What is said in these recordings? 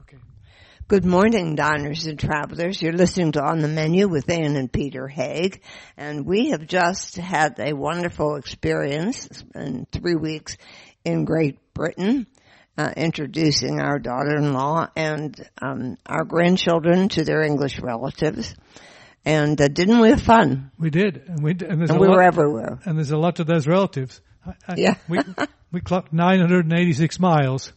Okay. Good morning, diners and travelers. You're listening to On the Menu with Ann and Peter Haig, and we have just had a wonderful experience in 3 weeks in Great Britain, introducing our daughter-in-law and our grandchildren to their English relatives. And didn't we have fun? We did, and we were everywhere. And there's a lot to those relatives. Yeah, we clocked 986 miles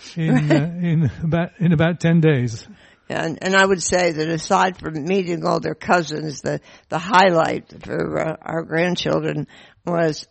in about 10 days. And I would say that aside from meeting all their cousins, the highlight for our grandchildren was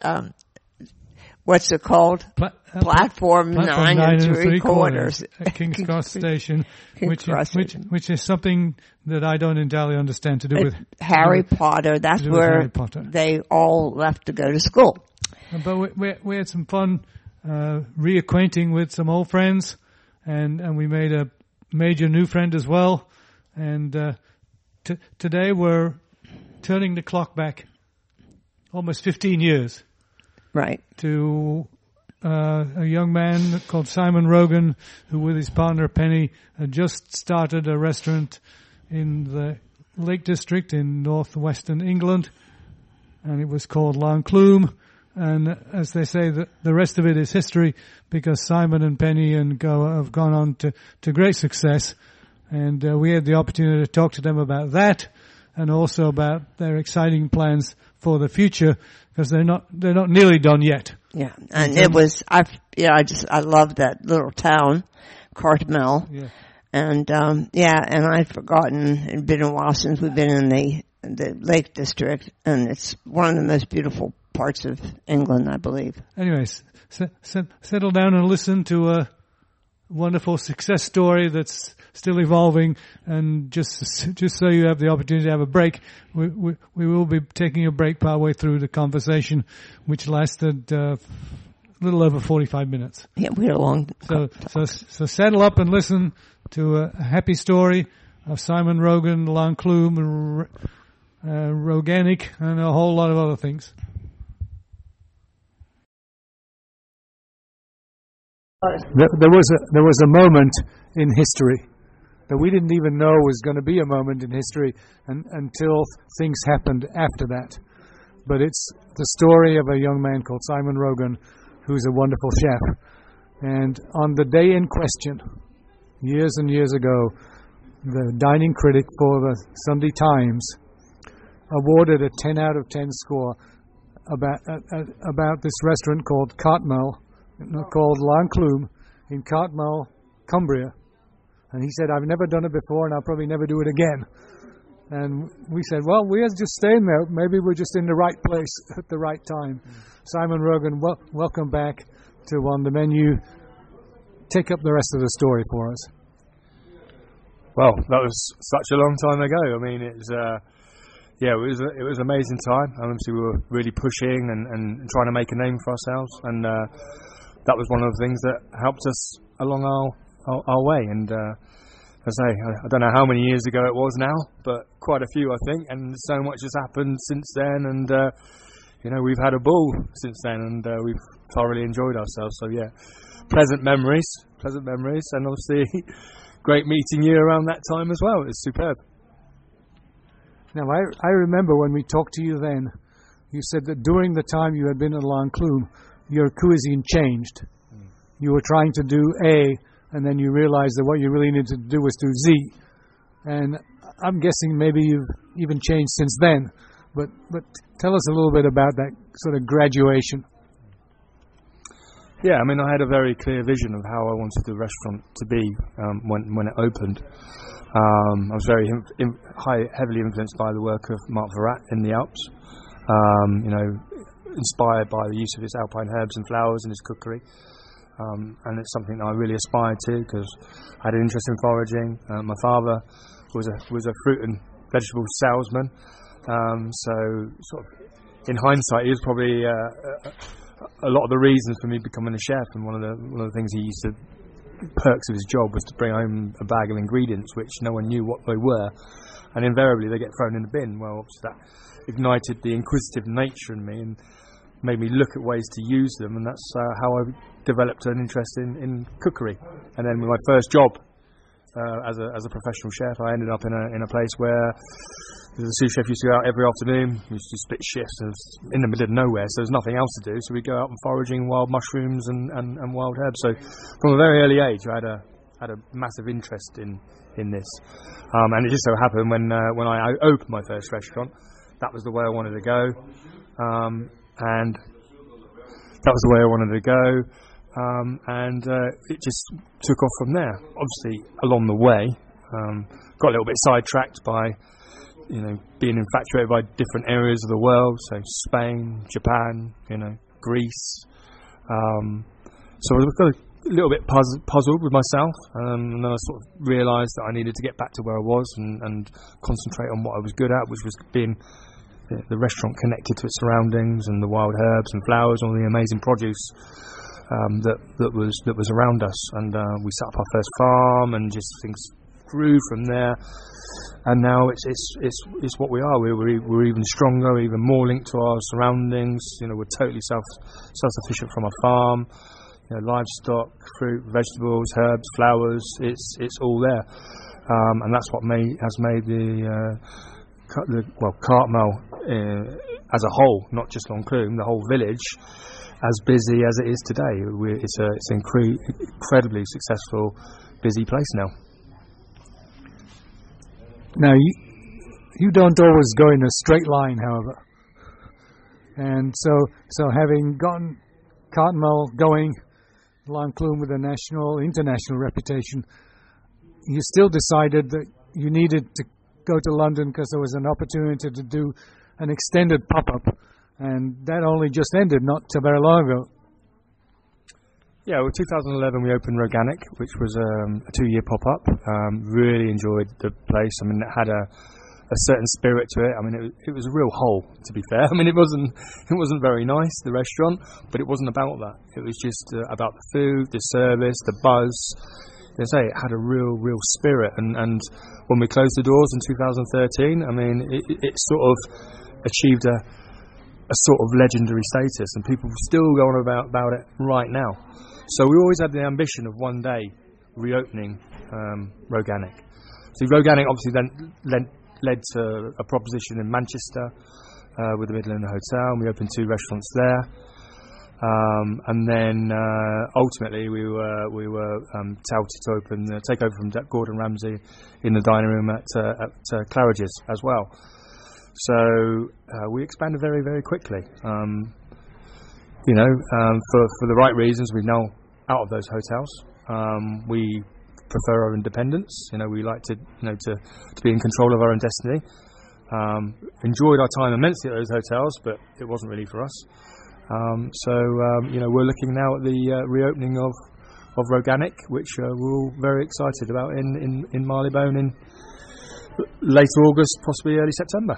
what's it called? Platform 9 3/4 at King's Cross Station, which is something that I don't entirely understand to do with Harry Potter. That's where they all left to go to school. But we had some fun reacquainting with some old friends, and we made a major new friend as well. And today we're turning the clock back almost 15 years. Right. To a young man called Simon Rogan, who with his partner Penny had just started a restaurant in the Lake District in northwestern England, and it was called Lanclume. And as they say, the rest of it is history, because Simon and Penny have gone on to great success. And we had the opportunity to talk to them about that, and also about their exciting plans for the future, because they're not nearly done yet. Yeah, and it was I love that little town, Cartmel. Yeah. And and I'd forgotten. It'd been a while since we've been in the Lake District, and it's one of the most beautiful parts of England, I believe. Anyways, settle down and listen to a wonderful success story that's still evolving. And just so you have the opportunity to have a break, we will be taking a break partway through the conversation, which lasted a little over 45 minutes. Yeah, we had a long. So settle up and listen to a happy story of Simon Rogan, Lanclume, Roganic, and a whole lot of other things. There was a moment in history that we didn't even know was going to be a moment in history until things happened after that. But it's the story of a young man called Simon Rogan, who's a wonderful chef. And on the day in question, years and years ago, the dining critic for the Sunday Times awarded a 10 out of 10 score about this restaurant called Lanclume in Cartmel, Cumbria. And he said, I've never done it before, and I'll probably never do it again. And we said, well, we're just staying there. Maybe we're just in the right place at the right time. Simon Rogan, welcome back to On the Menu. Take up the rest of the story for us. Well, that was such a long time ago. I mean, it was an amazing time. Obviously, we were really pushing and trying to make a name for ourselves, and that was one of the things that helped us along our way. And as I say, I don't know how many years ago it was now, but quite a few, I think. And so much has happened since then, and we've had a ball since then, and we've thoroughly enjoyed ourselves. So yeah, pleasant memories, and obviously great meeting you around that time as well. It was superb. Now, I remember when we talked to you then, you said that during the time you had been at Lanclume, your cuisine changed. You were trying to do A, and then you realized that what you really needed to do was do Z. And I'm guessing maybe you've even changed since then. But tell us a little bit about that sort of graduation. Yeah, I mean, I had a very clear vision of how I wanted the restaurant to be when it opened. I was very heavily influenced by the work of Marc Virat in the Alps. Inspired by the use of his alpine herbs and flowers in his cookery. And it's something that I really aspired to, because I had an interest in foraging. My father was a fruit and vegetable salesman. So sort of in hindsight, he was probably a lot of the reasons for me becoming a chef. And one of the things he used to perks of his job was to bring home a bag of ingredients which no one knew what they were, and invariably they get thrown in the bin. Well, obviously that ignited the inquisitive nature in me and made me look at ways to use them, and that's how I developed an interest in cookery. And then with my first job as a professional chef. I ended up in a place where the sous chef used to go out every afternoon. We used to split shifts in the middle of nowhere, so there's nothing else to do. So we'd go out and foraging wild mushrooms and wild herbs. So from a very early age, I had a massive interest in this. And it just so happened when I opened my first restaurant, that was the way I wanted to go. And that was the way I wanted to go. And it just took off from there. Obviously, along the way, got a little bit sidetracked by being infatuated by different areas of the world, so Spain, Japan, Greece. So I got a little bit puzzled with myself, and then I sort of realised that I needed to get back to where I was and concentrate on what I was good at, which was being the restaurant connected to its surroundings and the wild herbs and flowers, all the amazing produce that was around us. And we set up our first farm, and just things grew from there. And now it's what we are. We're even stronger, even more linked to our surroundings. We're totally self-sufficient from our farm. Livestock, fruit, vegetables, herbs, flowers. It's all there, and that's what has made the Cartmel as a whole, not just Loncloom, the whole village, as busy as it is today. It's an incredibly successful, busy place now. Now, you don't always go in a straight line, however. And so having gotten Cartmel going, Loncloom with a international reputation, you still decided that you needed to go to London because there was an opportunity to do an extended pop-up. And that only just ended not so very long ago. Yeah, 2011 we opened Roganic, which was a 2-year pop-up. Really enjoyed the place. I mean, it had a certain spirit to it. I mean, it was a real hole, to be fair. I mean, it wasn't very nice, the restaurant, but it wasn't about that. It was just about the food, the service, the buzz. As I say, it had a real spirit. And when we closed the doors in 2013, I mean, it sort of achieved a sort of legendary status, and people still go on about it right now. So we always had the ambition of one day reopening Roganic. So Roganic obviously then led to a proposition in Manchester with the Midland Hotel, and we opened 2 restaurants there. And then ultimately we were touted to take over from Gordon Ramsay in the dining room at Claridge's as well. So we expanded very, very quickly. For the right reasons. We're now out of those hotels. We prefer our independence. We like to be in control of our own destiny. Enjoyed our time immensely at those hotels, but it wasn't really for us. We're looking now at the reopening of Roganic, which we're all very excited about in Marylebone in late August, possibly early September.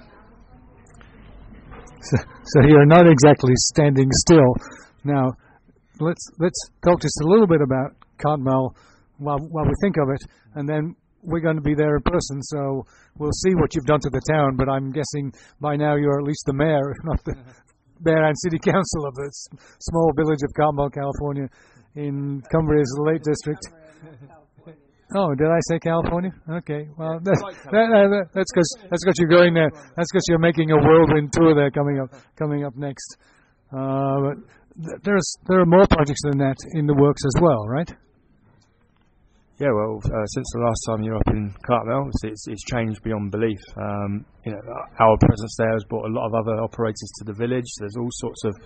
So you're not exactly standing still. Now, let's talk just a little bit about Cartmel while we think of it, and then we're going to be there in person, so we'll see what you've done to the town. But I'm guessing by now you're at least the mayor, if not the mayor and city council of the small village of Cartmel, California, in Cumbria's Lake District. Oh, did I say California? Okay, well that's because you're going there. That's because you're making a whirlwind tour there coming up next. But there are more projects than that in the works as well, right? Yeah, well, since the last time you were up in Cartmel, it's changed beyond belief. Our presence there has brought a lot of other operators to the village. There's all sorts of,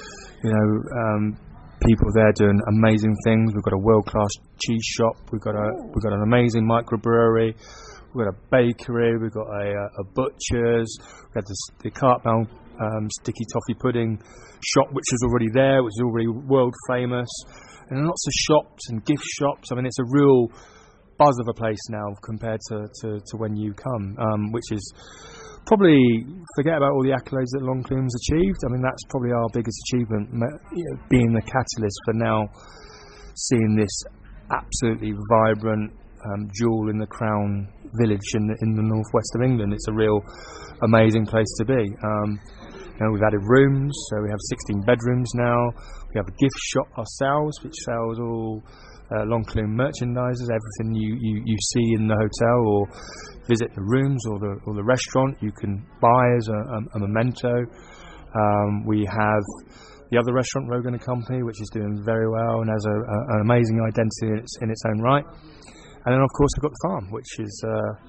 people there doing amazing things. We've got a world-class cheese shop. We've got an amazing microbrewery. We've got a bakery. We've got a butcher's. We had the Cartmel sticky toffee pudding shop, which is already there, which is already world famous. And lots of shops and gift shops. I mean, it's a real buzz of a place now compared to when you come, which is probably, forget about all the accolades that Loncloom's achieved. I mean, that's probably our biggest achievement, being the catalyst for now seeing this absolutely vibrant jewel in the crown village in the northwest of England. It's a real amazing place to be. We've added rooms, so we have 16 bedrooms now. We have a gift shop ourselves, which sells all Longclume merchandisers. Everything you see in the hotel or visit the rooms or the restaurant, you can buy as a memento. We have the other restaurant, Rogan & Company, which is doing very well and has an amazing identity in its own right. And then, of course, we've got the farm, which is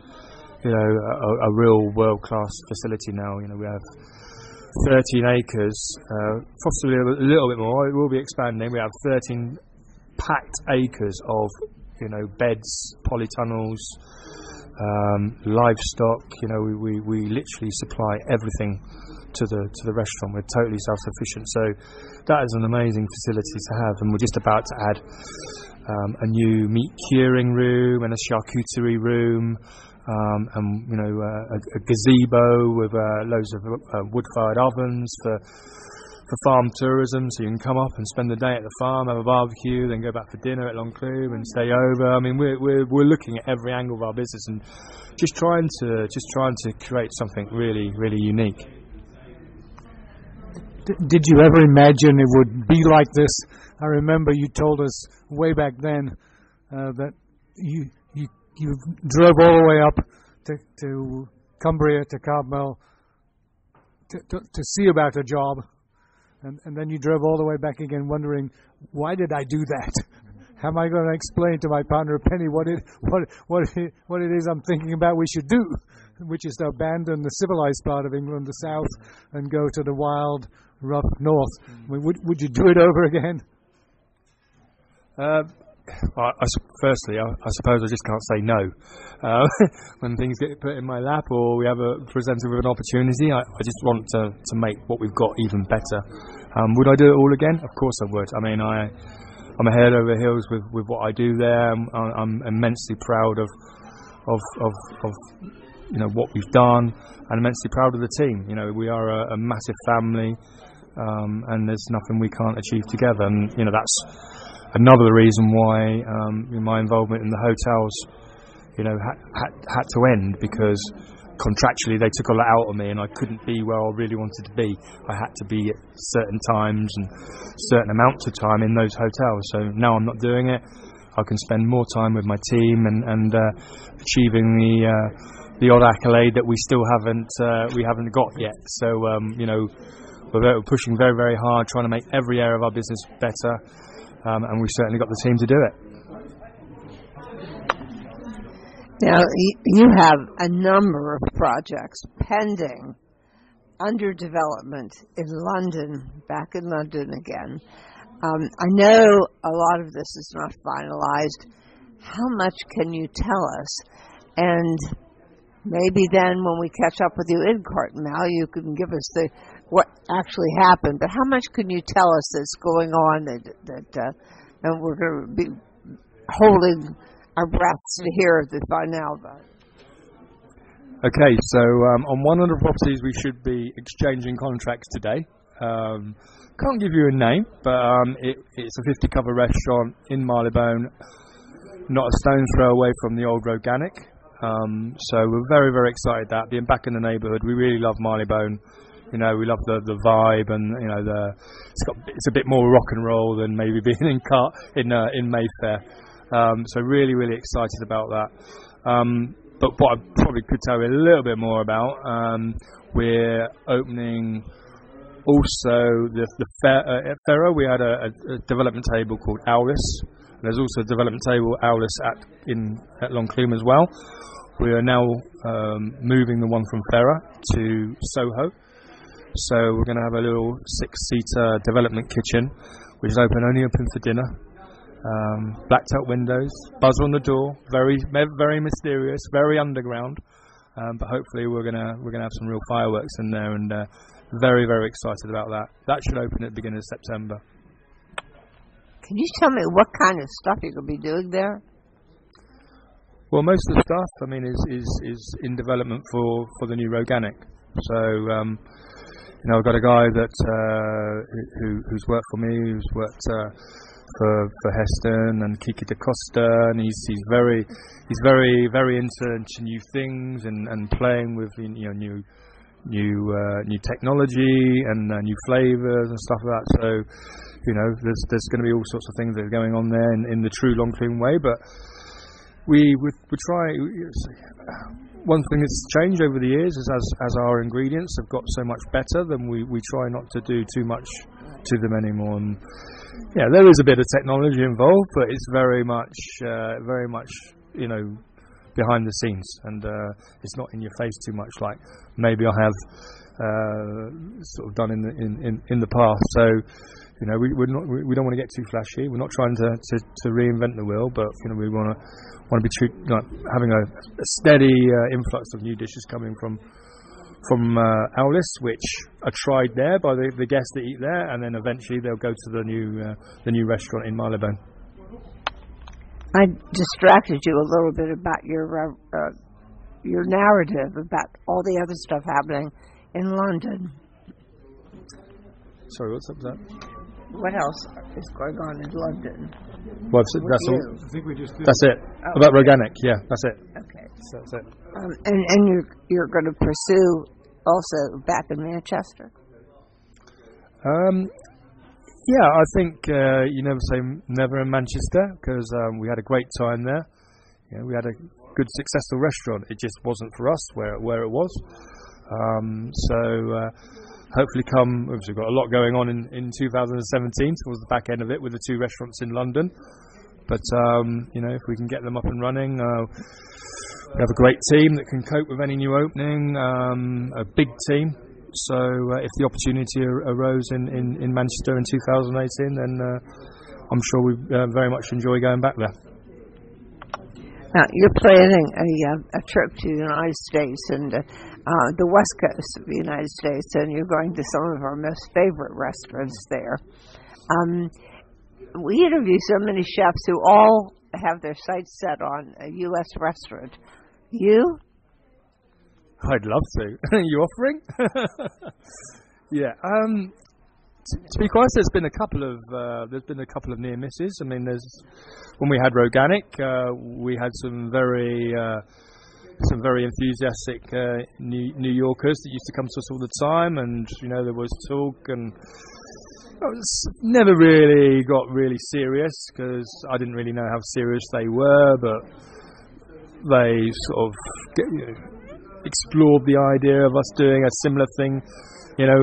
a real world-class facility now. We have 13 acres, possibly a little bit more. It will be expanding. We have 13 packed acres of beds, polytunnels, livestock. We literally supply everything to the restaurant. We're totally self-sufficient, so that is an amazing facility to have. And we're just about to add a new meat curing room and a charcuterie room, and a gazebo with loads of wood-fired ovens for farm tourism, so you can come up and spend the day at the farm, have a barbecue, then go back for dinner at Longclume and stay over. I mean, we're looking at every angle of our business and just trying to create something really, really unique. Did you ever imagine it would be like this? I remember you told us way back then that you drove all the way up to Cumbria, to Carmel, to see about a job, and then you drove all the way back again, wondering, why did I do that? How am I going to explain to my partner Penny what it is I'm thinking about we should do, which is to abandon the civilized part of England, the south, and go to the wild, rough north? I mean, would you do it over again? Firstly, I suppose I just can't say no. When things get put in my lap or we have presented with an opportunity, I just want to make what we've got even better. Would I do it all again? Of course I would. I mean, I'm head over heels with what I do there. I'm immensely proud of what we've done, and immensely proud of the team. We are a massive family, and there's nothing we can't achieve together. And that's another reason why my involvement in the hotels, had to end, because contractually they took a lot out of me, and I couldn't be where I really wanted to be. I had to be at certain times and certain amounts of time in those hotels. So now I'm not doing it. I can spend more time with my team and achieving the odd accolade that we still haven't got yet. So we're pushing very, very hard, trying to make every area of our business better. And we've certainly got the team to do it. Now, you have a number of projects pending, under development in London, back in London again. I know a lot of this is not finalized. How much can you tell us? And maybe then when we catch up with you in Cartmel, you can give us what actually happened. But how much can you tell us that's going on that and we're going to be holding our breaths to hear the finale? Okay, so on one of the properties we should be exchanging contracts today. Can't give you a name, but it's a 50-cover restaurant in Marylebone, not a stone's throw away from the old Roganic. So we're very, very excited that being back in the neighbourhood. We really love Marylebone. We love the vibe, and it's a bit more rock and roll than maybe being in Mayfair. So really, really excited about that. But what I probably could tell you a little bit more about, we're opening also the fair, at Ferro. We had a development table called Owlis. There's also a development table Owlis at Longclume as well. We are now moving the one from Ferro to Soho. So we're going to have a little 6-seater development kitchen, which is only open for dinner. Blacked out windows, buzzer on the door, very, very mysterious, very underground. But hopefully we're gonna have some real fireworks in there, and very, very excited about that. That should open at the beginning of September. Can you tell me what kind of stuff you're going to be doing there? Well, most of the stuff, is in development for the new Roganic. So, I've got a guy that who's worked for me, who's worked for Heston and Kiki da Costa, and he's very, very into new things and playing with new new technology and new flavors and stuff like that. So, you know, there's going to be all sorts of things that are going on there in the true Long Clune way. But we try. One thing that's changed over the years is as our ingredients have got so much better, then we try not to do too much to them anymore. And yeah, there is a bit of technology involved, but it's very much you know, behind the scenes, and it's not in your face too much like maybe I have sort of done in the past. So, you know, we don't want to get too flashy. We're not trying to reinvent the wheel, but you know, we want to be having a steady influx of new dishes coming from Aulis, which are tried there by the guests that eat there, and then eventually they'll go to the new restaurant in Marylebone. I distracted you a little bit about your narrative about all the other stuff happening in London. Sorry, what's up with that? What else is going on in London? Well, that's all. I think we just did. That's it. Oh. About Roganic, yeah, that's it. Okay. So that's it. And you're going to pursue also back in Manchester? Yeah, I think you never say never in Manchester, because we had a great time there. You know, we had a good, successful restaurant. It just wasn't for us where it was. So hopefully we've got a lot going on in 2017 towards the back end of it with the 2 restaurants in London. But you know, if we can get them up and running, we have a great team that can cope with any new opening, a big team. So if the opportunity arose in Manchester in 2018, then I'm sure we very much enjoy going back there. Now, you're planning a trip to the United States and the West Coast of the United States, and you're going to some of our most favorite restaurants there. We interview so many chefs who all have their sights set on a U.S. restaurant. You? I'd love to. You offering? Yeah. To be quite honest, there's been a couple of near misses. I mean, when we had Roganic, we had some very enthusiastic New Yorkers that used to come to us all the time, and you know, there was talk, and it never really got really serious because I didn't really know how serious they were, but they sort of explored the idea of us doing a similar thing, you know,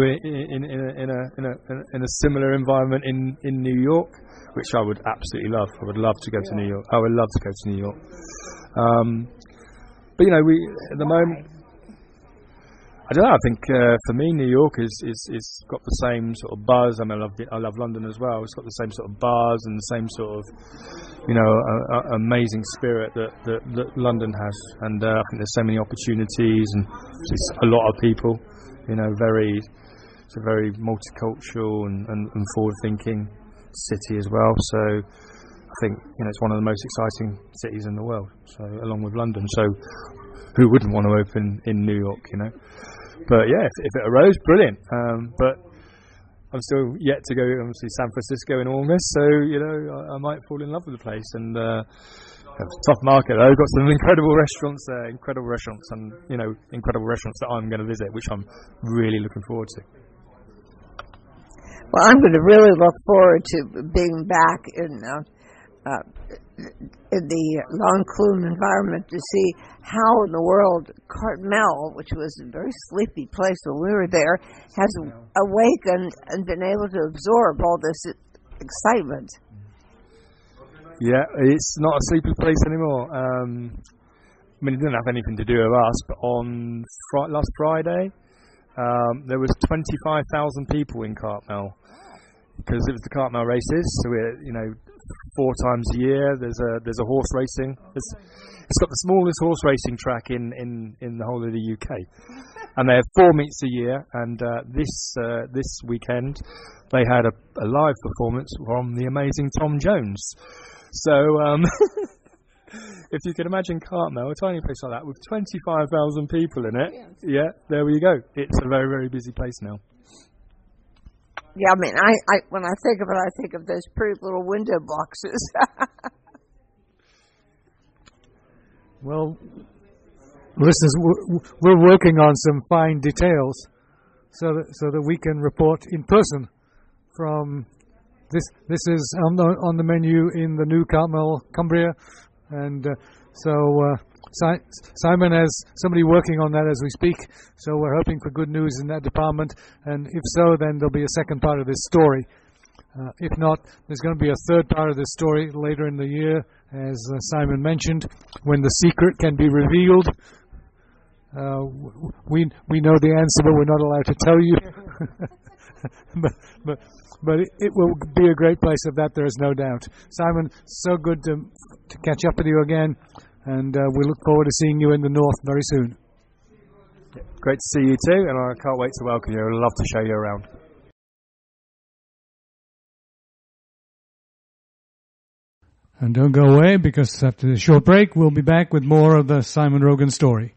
in a similar environment in New York, which I would absolutely love. I would love to go to New York. I would love to go to New York. But you know, at the moment, I don't know. I think for me, New York is got the same sort of buzz. I mean, I love London as well. It's got the same sort of buzz and the same sort of, you know, amazing spirit that London has. And I think there's so many opportunities and a lot of people. You know, it's a very multicultural and forward-thinking city as well. So I think, you know, it's one of the most exciting cities in the world. So along with London. So who wouldn't want to open in New York, you know? But yeah, if it arose, brilliant. But I'm still yet to go, obviously, San Francisco in August. So, you know, I might fall in love with the place. And tough market, though. Got some incredible restaurants there, and, you know, incredible restaurants that I'm going to visit, which I'm really looking forward to. Well, I'm going to really look forward to being back in the Long Clune environment to see how in the world Cartmel, which was a very sleepy place when we were there, has awakened and been able to absorb all this excitement. Yeah, it's not a sleepy place anymore. I mean, it didn't have anything to do with us, but on last Friday, there was 25,000 people in Cartmel because it was the Cartmel races. So we're, you know, 4 times a year. There's a horse racing. It's got the smallest horse racing track in the whole of the UK, and they have 4 meets a year. And this weekend they had a live performance from the amazing Tom Jones. So if you can imagine Cartmel, a tiny place like that with 25,000 people in it, yeah, there we go. It's a very, very busy place now. Yeah, I mean, I when I think of it, I think of those pretty little window boxes. Well, listeners, we're working on some fine details so that we can report in person from this. This is on the menu in the new Cartmel, Cumbria, and Simon has somebody working on that as we speak. So we're hoping for good news in that department, and if so, then there'll be a second part of this story. If not, there's going to be a third part of this story later in the year, as Simon mentioned, when the secret can be revealed. We know the answer, but we're not allowed to tell you. but it will be a great place of that, there is no doubt. Simon, so good to catch up with you again, and we look forward to seeing you in the north very soon. Great to see you too, and I can't wait to welcome you. I'd love to show you around. And don't go away, because after the short break, we'll be back with more of the Simon Rogan story.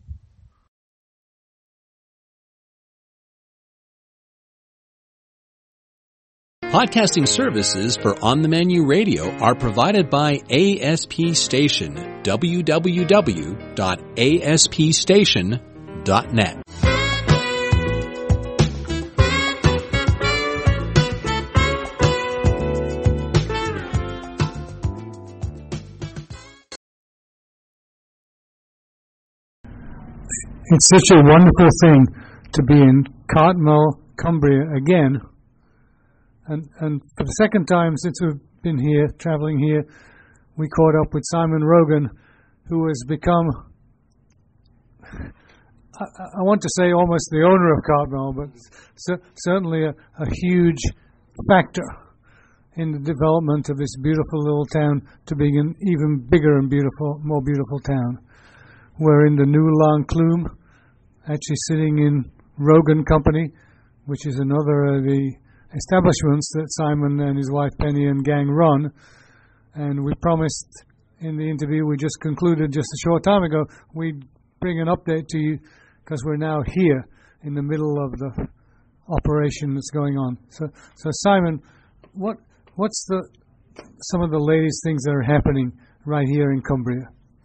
Podcasting services for On the Menu Radio are provided by ASP Station, www.aspstation.net. It's such a wonderful thing to be in Cartmel, Cumbria again. And for the second time since we've been here, traveling here, we caught up with Simon Rogan, who has become, I want to say almost the owner of Cartmel, but certainly a huge factor in the development of this beautiful little town to being an even bigger and more beautiful town. We're in the new L'Enclume, actually sitting in Rogan Company, which is another of the establishments that Simon and his wife Penny and gang run. And we promised in the interview we just concluded just a short time ago, we'd bring an update to you, because we're now here in the middle of the operation that's going on. So Simon, what's some of the latest things that are happening right here in Cumbria?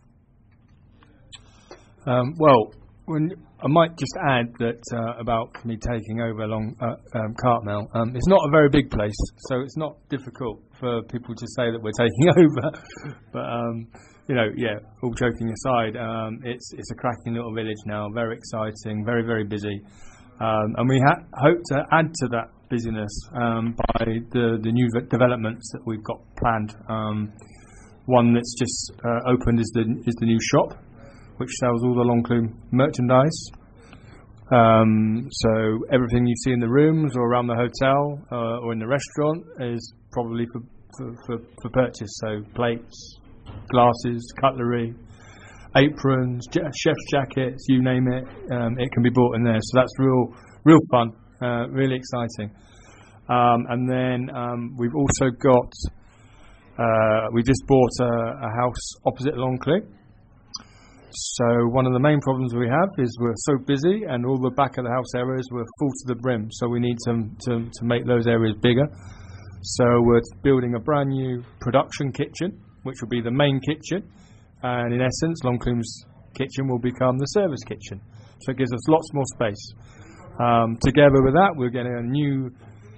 I might just add that about me taking over Cartmel. It's not a very big place, so it's not difficult for people to say that we're taking over. But all joking aside, it's a cracking little village now, very exciting, very, very busy, and we hope to add to that busyness by the new developments that we've got planned. One that's just opened is the new shop, which sells all the L'Enclume merchandise. So everything you see in the rooms or around the hotel or in the restaurant is probably for purchase. So plates, glasses, cutlery, aprons, chef's jackets, you name it, it can be bought in there. So that's real fun, really exciting. And then we've also got, we just bought a house opposite L'Enclume. So one of the main problems we have is we're so busy and all the back of the house areas were full to the brim. So we need to make those areas bigger. So we're building a brand new production kitchen, which will be the main kitchen. And in essence, L'Enclume's kitchen will become the service kitchen. So it gives us lots more space. Together with that, we're getting a new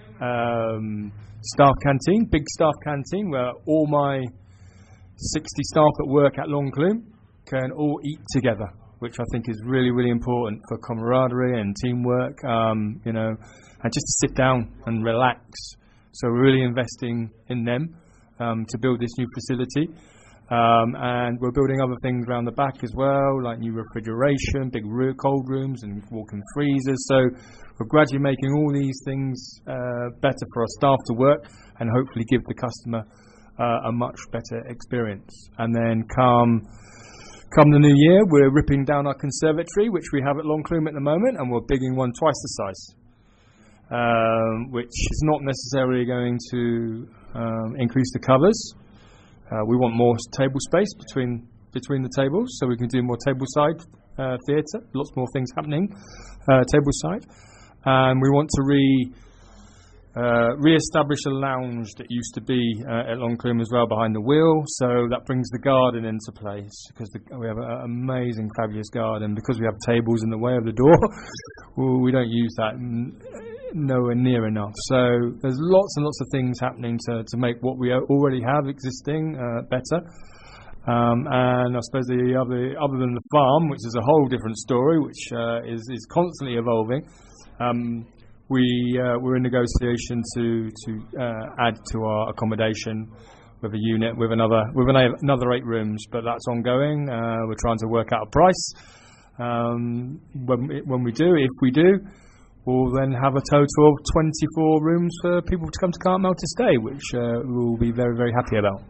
staff canteen, big staff canteen, where all my 60 staff that work at L'Enclume can all eat together, which I think is really, really important for camaraderie and teamwork, and just to sit down and relax. So we're really investing in them to build this new facility. And we're building other things around the back as well, like new refrigeration, big cold rooms and walk-in freezers. So we're gradually making all these things better for our staff to work and hopefully give the customer a much better experience. And then come the new year, we're ripping down our conservatory, which we have at L'Enclume at the moment, and we're bigging one twice the size, which is not necessarily going to increase the covers. We want more table space between the tables, so we can do more tableside theatre, lots more things happening tableside. And we want to re-establish a lounge that used to be at Loncombe as well behind the wheel, so that brings the garden into place because we have an amazing, fabulous garden. Because we have tables in the way of the door, well, we don't use that nowhere near enough. So there's lots and lots of things happening to make what we already have existing better. And I suppose other than the farm, which is a whole different story, which is constantly evolving. We're in negotiation to add to our accommodation with a unit with another 8 rooms, but that's ongoing. We're trying to work out a price. When we do, if we do, we'll then have a total of 24 rooms for people to come to Cartmel to stay, which we'll be very, very happy about.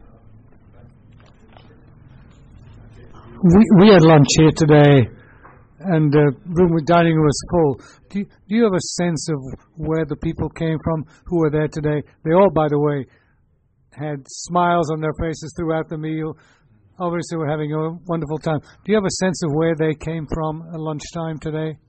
We had lunch here today, and dining room was full. Do you have a sense of where the people came from who were there today? They all, by the way, had smiles on their faces throughout the meal. Obviously, we're having a wonderful time. Do you have a sense of where they came from at lunchtime today?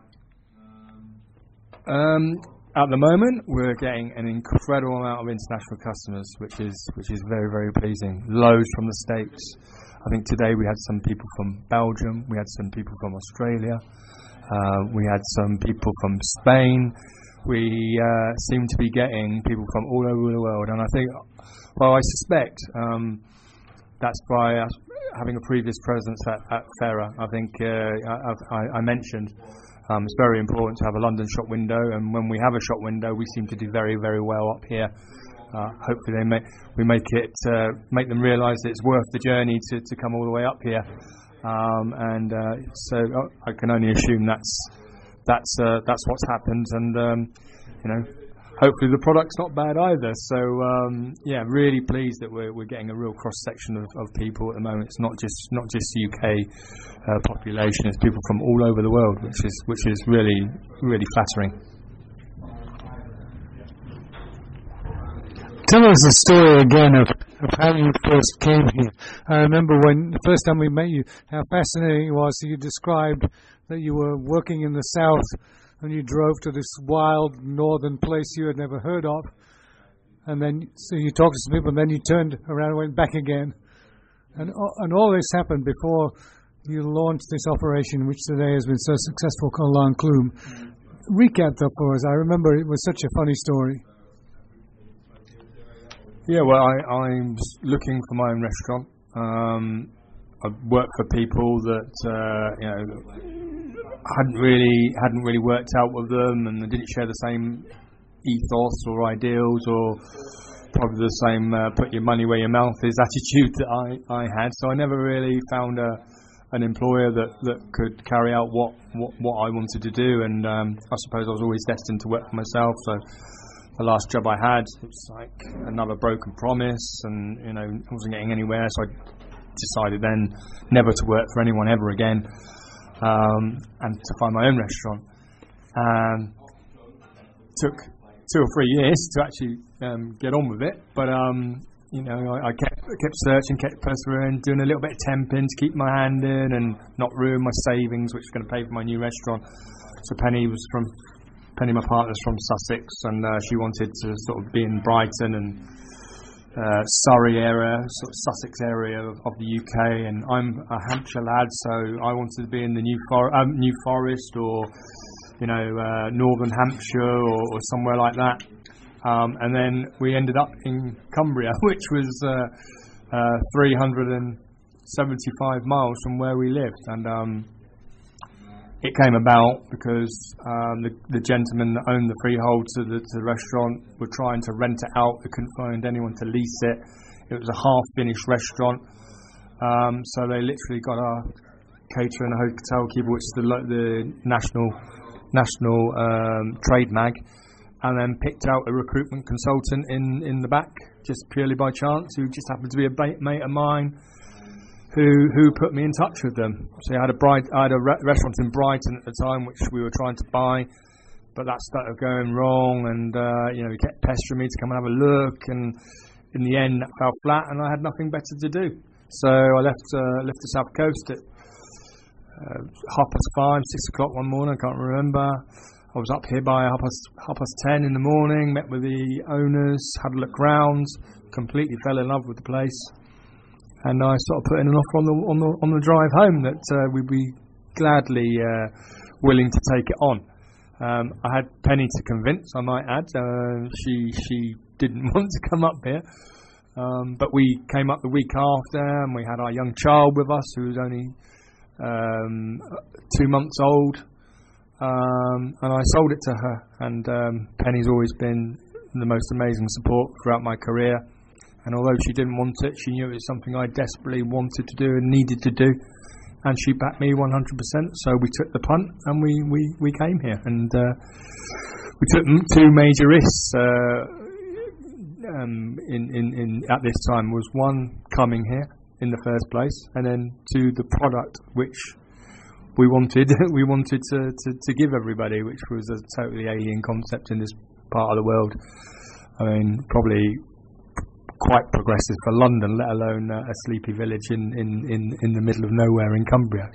At the moment, we're getting an incredible amount of international customers, which is very, very pleasing. Loads from the States. I think today we had some people from Belgium, we had some people from Australia, we had some people from Spain. We seem to be getting people from all over the world, and I think, I suspect that's by us having a previous presence at FERA. I think I mentioned it's very important to have a London shop window, and when we have a shop window, we seem to do very, very well up here. Hopefully we make them realise that it's worth the journey to come all the way up here, so I can only assume that's what's happened, and hopefully the product's not bad either. So really pleased that we're getting a real cross section of people at the moment. It's not just UK population; it's people from all over the world, which is really, really flattering. Tell us the story again of how you first came here. I remember when the first time we met you, how fascinating it was. You described that you were working in the south and you drove to this wild northern place you had never heard of. And then so you talked to some people and then you turned around and went back again. And all this happened before you launched this operation, which today has been so successful, called Loncombe. Recap that for us. I remember it was such a funny story. Yeah, well, I'm looking for my own restaurant. I've worked for people that hadn't really worked out with them, and they didn't share the same ethos or ideals, or probably the same put your money where your mouth is attitude that I had. So I never really found an employer that could carry out what I wanted to do, and I suppose I was always destined to work for myself. So the last job I had, it was like another broken promise, and I wasn't getting anywhere, so I decided then never to work for anyone ever again, and to find my own restaurant. Took 2 or 3 years to actually get on with it, but I kept searching, kept persevering, doing a little bit of temping to keep my hand in and not ruin my savings, which was going to pay for my new restaurant. So Penny, my partner's from Sussex, and she wanted to sort of be in Brighton and Surrey area, sort of Sussex area of the UK, and I'm a Hampshire lad, so I wanted to be in the New Forest or Northern Hampshire or somewhere like that. And then we ended up in Cumbria, which was 375 miles from where we lived, and it came about because the gentleman that owned the freehold to the restaurant were trying to rent it out. They couldn't find anyone to lease it. It was a half-finished restaurant, so they literally got a caterer and a hotel keeper, which is the national trade mag, and then picked out a recruitment consultant in the back, just purely by chance, who just happened to be a mate of mine, who put me in touch with them. So I had a restaurant in Brighton at the time, which we were trying to buy, but that started going wrong, and he kept pestering me to come and have a look, and in the end that fell flat, and I had nothing better to do. So I left the South Coast at 5:30, 6 o'clock one morning, I can't remember. I was up here by half past 10 in the morning, met with the owners, had a look round, completely fell in love with the place, and I sort of put in an offer on the drive home that we'd be gladly willing to take it on. I had Penny to convince, I might add. She didn't want to come up here, but we came up the week after, and we had our young child with us, who was only 2 months old, and I sold it to her. And Penny's always been the most amazing support throughout my career, and although she didn't want it, she knew it was something I desperately wanted to do and needed to do, and she backed me 100%. So we took the punt, and we came here, and we took 2 major risks in at this time. Was one, coming here in the first place, and then 2, the product which we wanted to give everybody, which was a totally alien concept in this part of the world. I mean, probably quite progressive for London, let alone a sleepy village in the middle of nowhere in Cumbria.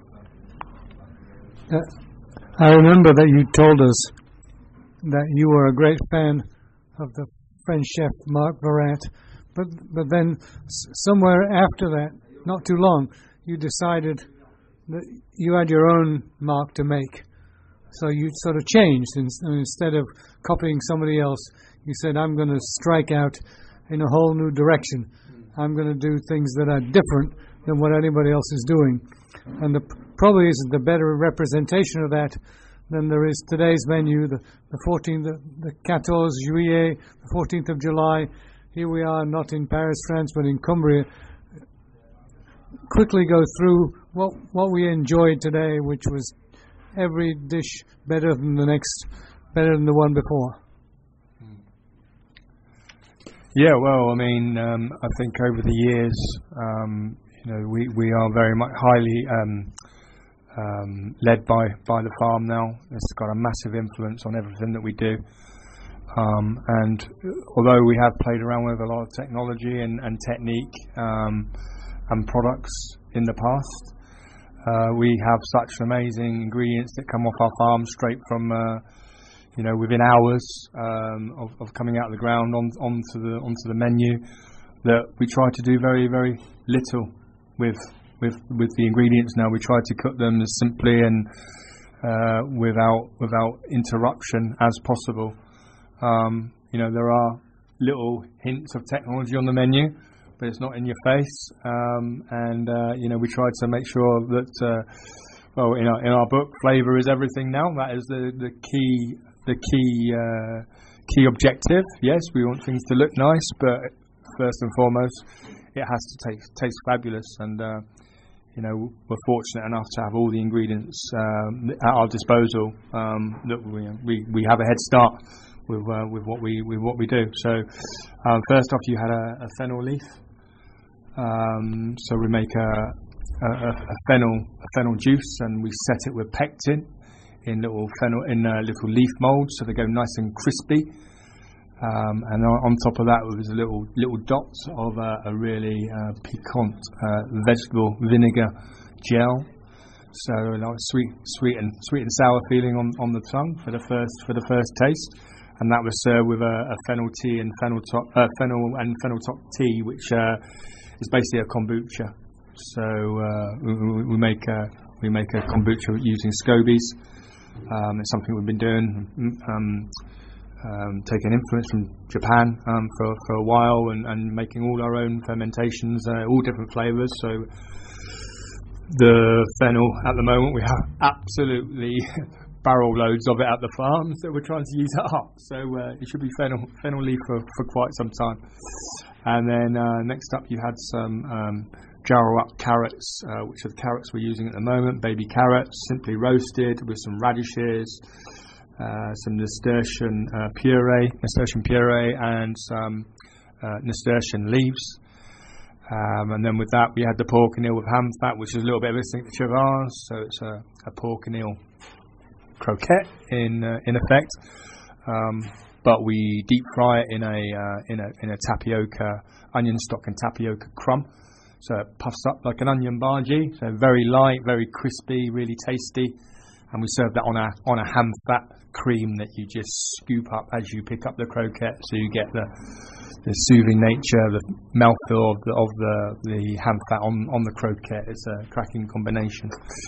I remember that you told us that you were a great fan of the French chef Marc Verrat, but then somewhere after that, not too long, you decided that you had your own mark to make. So you sort of changed, and instead of copying somebody else, you said, I'm going to strike out in a whole new direction. I'm going to do things that are different than what anybody else is doing. And probably isn't the better representation of that than there is today's menu, the 14th, the 14 juillet, the 14th of July. Here we are, not in Paris, France, but in Cumbria. Quickly go through what we enjoyed today, which was every dish better than the next, better than the one before. Yeah, well, I mean, I think over the years, we are very much highly led by the farm now. It's got a massive influence on everything that we do. And although we have played around with a lot of technology and technique and products in the past, we have such amazing ingredients that come off our farm straight from within hours of coming out of the ground onto the menu, that we try to do very, very little with the ingredients now. We try to cook them as simply and without interruption as possible. There are little hints of technology on the menu, but it's not in your face. We try to make sure that in our book, flavour is everything now. That is the key objective. Yes, we want things to look nice, but first and foremost, it has to taste fabulous. And we're fortunate enough to have all the ingredients at our disposal. That we have a head start with what we do. So first off, you had a fennel leaf. So we make a fennel juice, and we set it with pectin in little leaf molds, so they go nice and crispy. And on top of that, was a little dots of a really piquant vegetable vinegar gel. So like sweet and sour feeling on the tongue for the first taste. And that was served with a fennel tea and fennel top tea, which is basically a kombucha. So we make a kombucha using scobies. It's something we've been doing, taking influence from Japan for a while, and making all our own fermentations, all different flavours. So the fennel at the moment, we have absolutely barrel loads of it at the farm, so we're trying to use it up. So it should be fennel leaf for quite some time. And then next up, you had some jarro up carrots, which are the carrots we're using at the moment, baby carrots, simply roasted with some radishes, some nasturtium puree, and some nasturtium leaves. And then with that, we had the pork and eel with ham fat, which is a little bit of a signature of ours. So it's a pork and eel croquette in effect, but we deep fry it in a tapioca, onion stock and tapioca crumb, so it puffs up like an onion bhaji. So very light, very crispy, really tasty, and we serve that on a ham fat cream that you just scoop up as you pick up the croquette, so you get the soothing nature, the mouthfeel of the ham fat on the croquette. It's a cracking combination.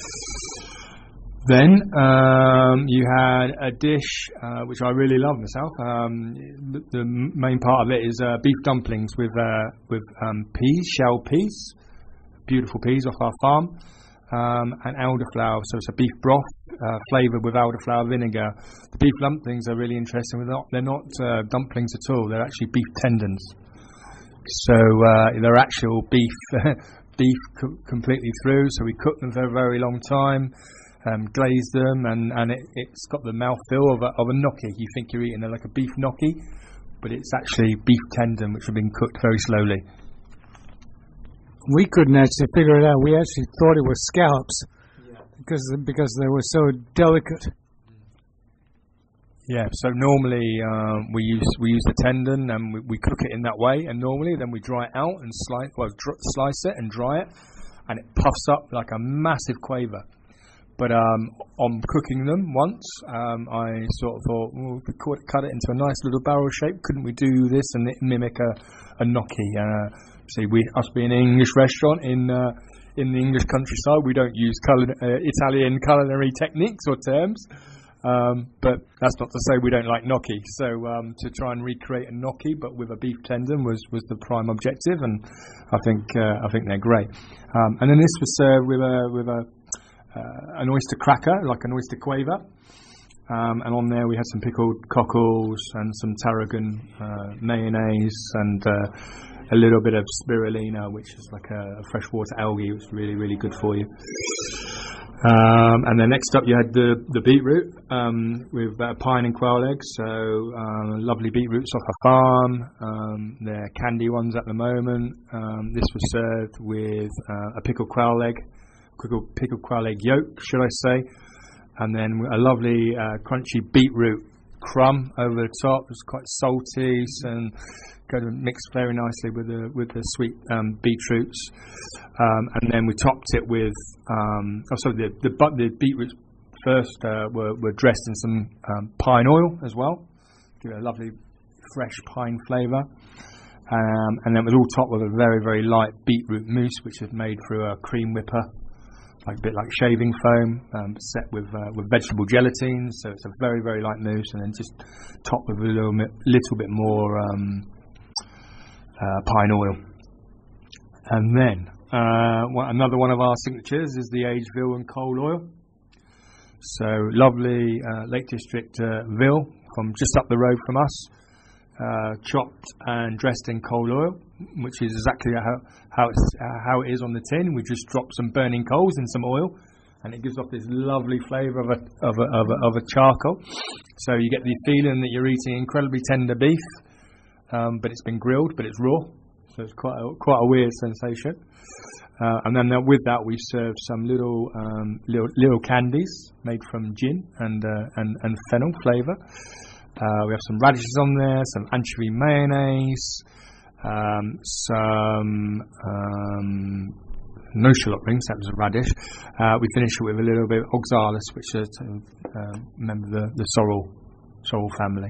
Then you had a dish which I really love myself. The main part of it is beef dumplings with peas, shell peas, beautiful peas off our farm, and elderflower. So it's a beef broth flavoured with elderflower vinegar. The beef dumplings are really interesting. They're not dumplings at all. They're actually beef tendons. So they're actual beef completely through. So we cook them for a very long time. Glaze them, and it's got the mouthfeel of a gnocchi. You think you're eating like a beef gnocchi, but it's actually beef tendon which have been cooked very slowly. We couldn't actually figure it out. We actually thought it was scallops because they were so delicate. Yeah. So normally we use the tendon, and we cook it in that way. And normally then we dry it out and slice it and dry it, and it puffs up like a massive quaver. But on cooking them once, I sort of thought, well, if we cut it into a nice little barrel shape, couldn't we do this and mimic a gnocchi? See, us being an English restaurant in the English countryside, we don't use Italian culinary techniques or terms. But that's not to say we don't like gnocchi. So to try and recreate a gnocchi, but with a beef tendon, was the prime objective, and I think they're great. And then this was served with an oyster cracker, like an oyster quaver, and on there we had some pickled cockles and some tarragon mayonnaise and a little bit of spirulina, which is like a freshwater algae, which is really, really good for you. And then next up you had the beetroot with pine and quail eggs. So lovely beetroots off a farm. They're candy ones at the moment. This was served with a pickled quail egg yolk, should I say, and then a lovely crunchy beetroot crumb over the top. It's quite salty and going to mix very nicely with the sweet beetroots, and then we topped it with the beetroots first were dressed in some pine oil as well, give it a lovely fresh pine flavour. And then it was all topped with a very, very light beetroot mousse, which is made through a cream whipper, like a bit like shaving foam, set with vegetable gelatine. So it's a very, very light mousse, and then just topped with a little bit more pine oil. And then another one of our signatures is the aged veal and coal oil. So lovely Lake District veal from just up the road from us. Chopped and dressed in coal oil, which is exactly how it is on the tin. We just drop some burning coals in some oil, and it gives off this lovely flavour of a charcoal. So you get the feeling that you're eating incredibly tender beef, but it's been grilled, but it's raw. So it's quite a weird sensation. And then with that, we served some little candies made from gin and fennel flavour. We have some radishes on there, some anchovy mayonnaise, some no shallot rings, that was a radish. We finish it with a little bit of oxalis, which is member of the sorrel family.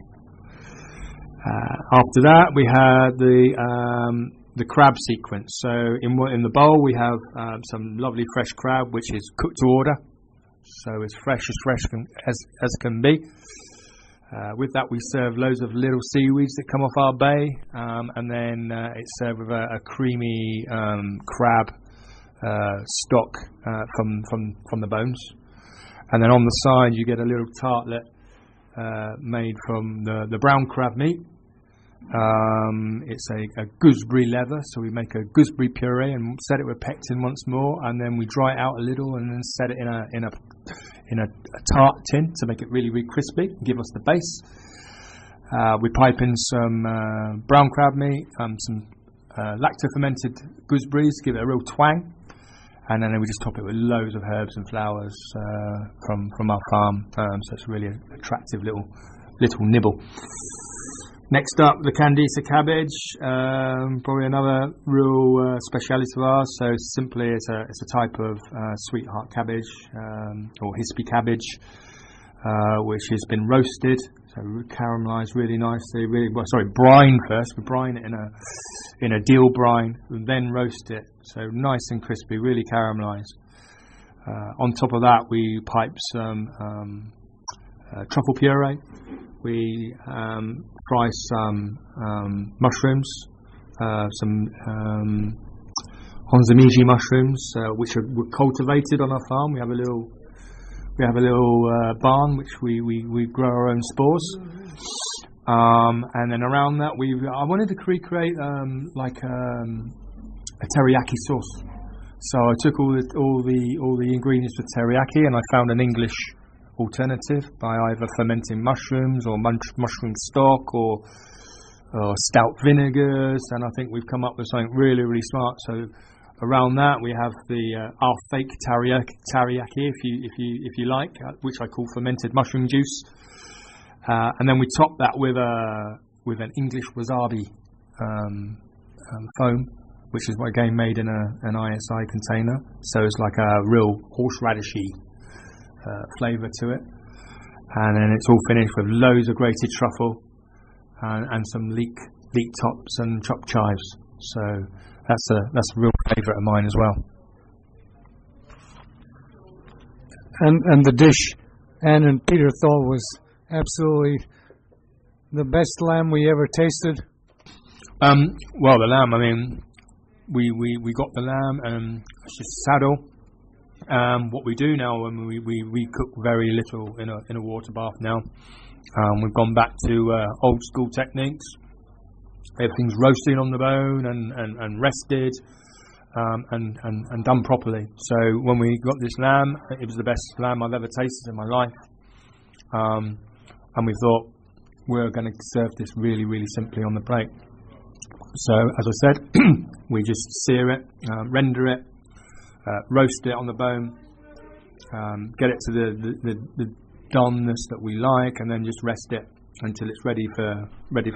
After that, we had the crab sequence. So in the bowl, we have some lovely fresh crab, which is cooked to order, so as fresh as can be. With that, we serve loads of little seaweeds that come off our bay, and then it's served with a creamy crab stock from the bones. And then on the side, you get a little tartlet made from the brown crab meat. It's a gooseberry leather, so we make a gooseberry puree and set it with pectin once more, and then we dry it out a little, and then set it in a tart tin to make it really, really crispy, give us the base. We pipe in some brown crab meat, some lacto-fermented gooseberries, give it a real twang, and then we just top it with loads of herbs and flowers from our farm. So it's a really attractive little nibble. Next up, the Candisa cabbage, probably another real speciality of ours. So simply, it's a type of sweetheart cabbage or hispy cabbage, which has been roasted, so caramelised really nicely. Brine first. We brine it in a deal brine, and then roast it, so nice and crispy, really caramelised. On top of that, we pipe some truffle puree. We fry some mushrooms, some Honzamiji mushrooms, which were cultivated on our farm. We have a little barn which we grow our own spores, and then around that I wanted to recreate like a teriyaki sauce. So I took all the ingredients for teriyaki, and I found an English alternative by either fermenting mushrooms or mushroom stock or stout vinegars, and I think we've come up with something really, really smart. So around that we have our fake teriyaki, if you like, which I call fermented mushroom juice, and then we top that with an English wasabi foam, which is again made in an ISI container. So it's like a real horseradishy flavour to it, and then it's all finished with loads of grated truffle and some leek tops and chopped chives. So that's a real favourite of mine as well. And the dish Anne and Peter thought was absolutely the best lamb we ever tasted. Well, the lamb, I mean, we got the lamb and it's just saddle. What we do now, when we cook very little in a water bath now. We've gone back to old school techniques. Everything's roasted on the bone and rested and done properly. So when we got this lamb, it was the best lamb I've ever tasted in my life. And we thought we're going to serve this really, really simply on the plate. So as I said, we just sear it, render it, roast it on the bone, get it to the doneness that we like, and then just rest it until it's ready for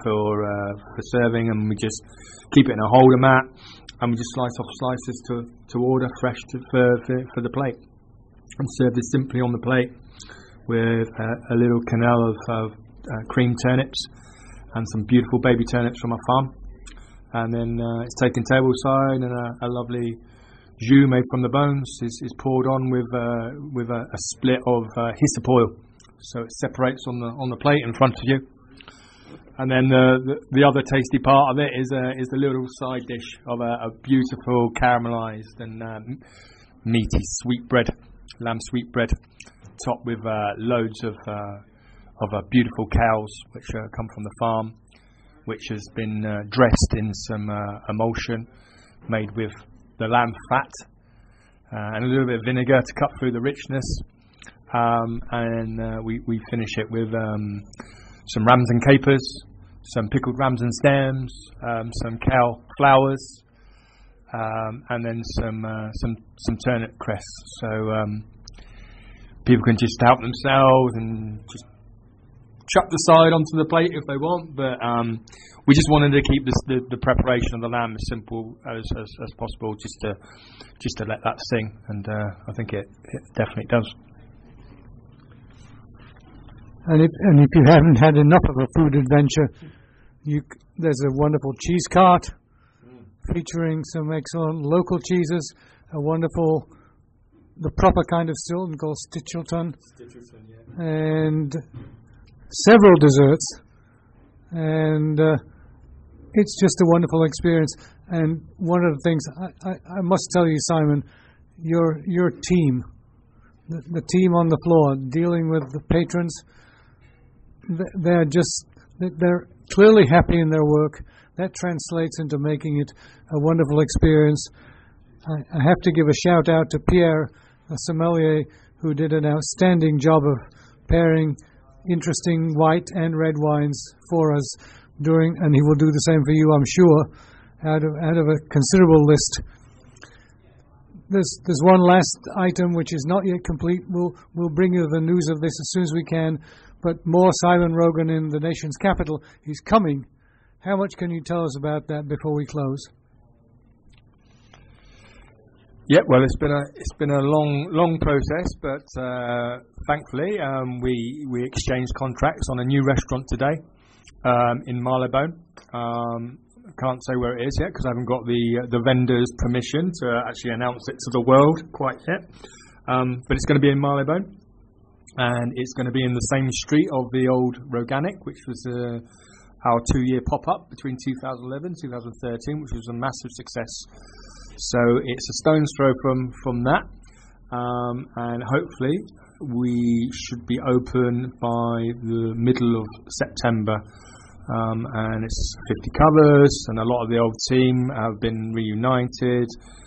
serving. And we just keep it in a holder mat, and we just slice off slices to order fresh for the plate, and serve this simply on the plate with a little canal of cream turnips and some beautiful baby turnips from our farm. And then it's taken tableside, and a lovely jus made from the bones is poured on with a split of hyssop oil, so it separates on the plate in front of you. And then the other tasty part of it is the little side dish of a beautiful caramelised and meaty sweetbread, lamb sweetbread, topped with loads of beautiful cows which come from the farm, which has been dressed in some emulsion made with the lamb fat and a little bit of vinegar to cut through the richness, and we finish it with some rams and capers, some pickled rams and stems, some cow flowers, and then some turnip cresks. So people can just help themselves and just chuck the side onto the plate if they want, but we just wanted to keep the preparation of the lamb as simple as possible, just to let that sing, and I think it definitely does. And if you haven't had enough of a food adventure, there's a wonderful cheese cart featuring some excellent local cheeses, the proper kind of Stilton called Stichelton, yeah. And several desserts, and it's just a wonderful experience. And one of the things I must tell you, Simon, your team, the team on the floor dealing with the patrons, they're clearly happy in their work. That translates into making it a wonderful experience. I have to give a shout out to Pierre, a sommelier, who did an outstanding job of pairing interesting white and red wines for us and he will do the same for you, I'm sure, out of a considerable list. There's one last item which is not yet complete. We'll bring you the news of this as soon as we can, but more Simon Rogan in the nation's capital. He's coming. How much can you tell us about that before we close? Yeah, well, it's been a long process, but thankfully we exchanged contracts on a new restaurant today in Marylebone. I can't say where it is yet because I haven't got the vendor's permission to actually announce it to the world quite yet. But it's going to be in Marylebone, and it's going to be in the same street of the old Roganic, which was our 2-year pop-up between 2011 and 2013, which was a massive success. So it's a stone's throw from that, and hopefully we should be open by the middle of September. And it's 50 covers, and a lot of the old team have been reunited,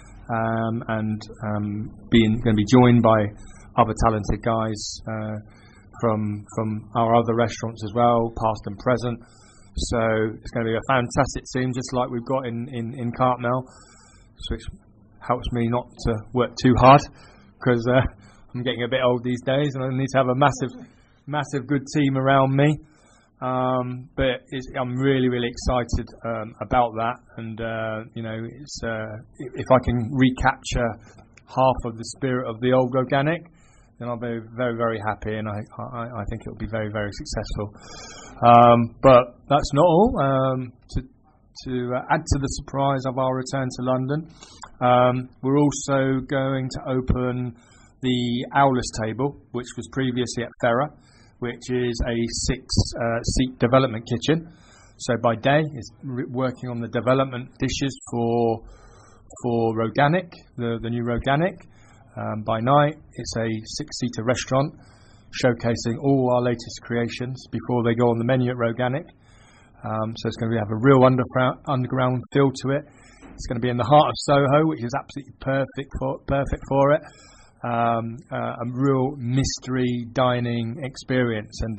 and going to be joined by other talented guys from our other restaurants as well, past and present. So it's going to be a fantastic team, just like we've got in Cartmel, which helps me not to work too hard because I'm getting a bit old these days, and I need to have a massive good team around me. But I'm really excited about that, and if I can recapture half of the spirit of the old Roganic, then I'll be very happy, and I think it'll be very successful. But that's not all. To add to the surprise of our return to London, we're also going to open the Owlers Table, which was previously at Ferrer, which is a 6-seat development kitchen. So by day, it's working on the development dishes for Roganic, the new Roganic. By night, it's a 6-seater restaurant showcasing all our latest creations before they go on the menu at Roganic. So it's going to have a real underground feel to it. It's going to be in the heart of Soho, which is absolutely perfect for it. A real mystery dining experience, and